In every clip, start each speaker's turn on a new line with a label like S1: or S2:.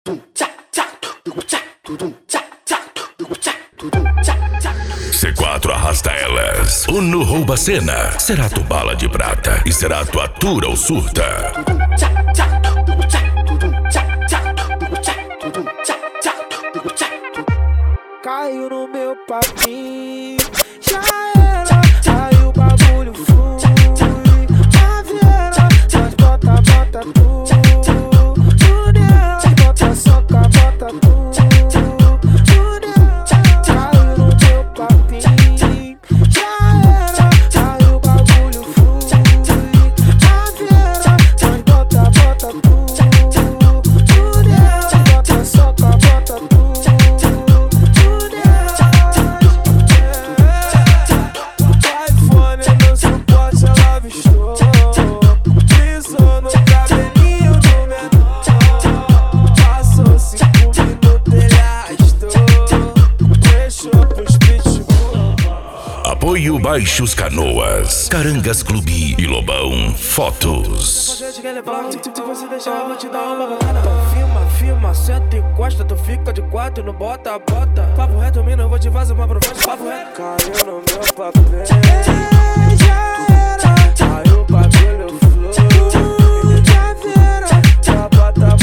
S1: C4 arrasta elas. Uno rouba a cena. Será tu bala de prata e será tua atura ou surta.
S2: Caiu no meu papinho, já era, aí o bagulho flui. Caveira, nós bota tudo nela, bota soca, bota tudo nela. Caiu no meu papinho, já era, aí o bagulho flui. Caveira, nós bota tudo nela, bota soca, bota tudo.
S1: Apoio Baixos Canoas, Carangas Clube e Lobão Fotos.
S2: Se você deixar, eu vou te dar uma balada. Filma, senta e encosta, tu fica de quatro, não bota. Papo reto, mina, eu vou te fazer uma proposta. Papo reto. Caiu no meu papel, já era, aí o bagulho flui. Caveira, já bota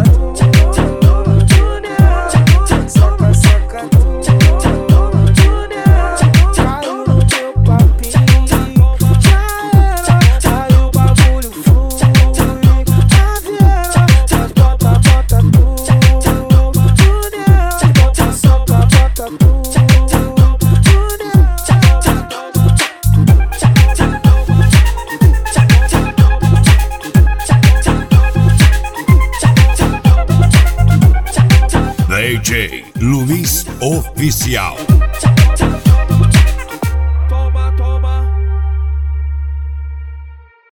S2: tudo nela, soca tudo nela. Caiu no meu papinho, já era, aí o bagulho flui. Caveira, nós bota tudo nela, bota soca, bota tudo nela.
S1: DJ Luiz Oficial.